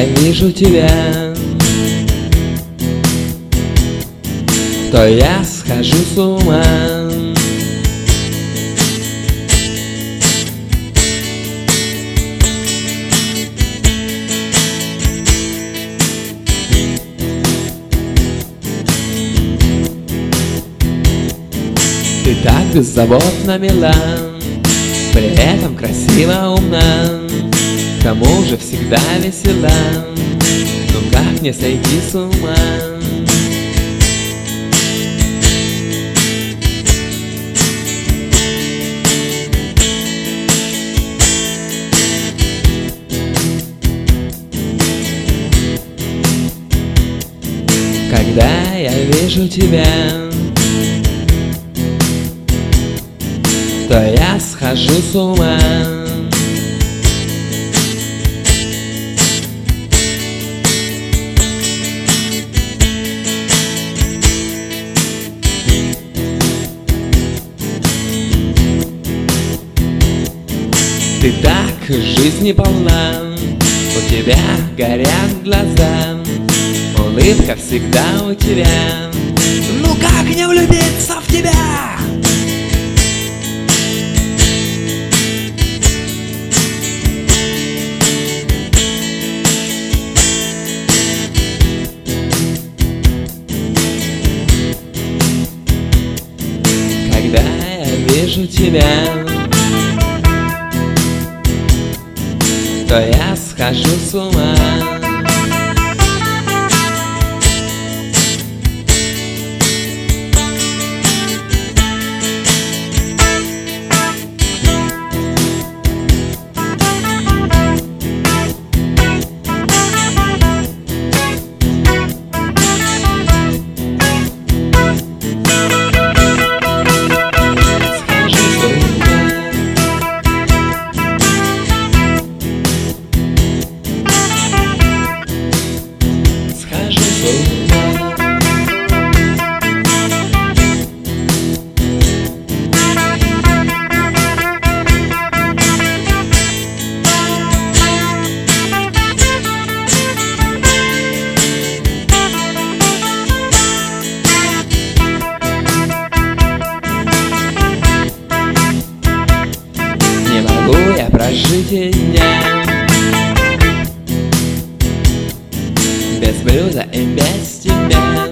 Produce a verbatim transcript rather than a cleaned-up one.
я вижу тебя, то я схожу с ума. Ты так беззаботно мила, при этом красиво умна, к тому же всегда весела. Ну как не сойти с ума? Когда я вижу тебя, то я схожу с ума. Ты так жизни полна, у тебя горят глаза, улыбка всегда у тебя. Ну как не влюбиться в тебя? Когда я вижу тебя, то я схожу с ума. Не могу я прожить и дня без блюда и без тебя.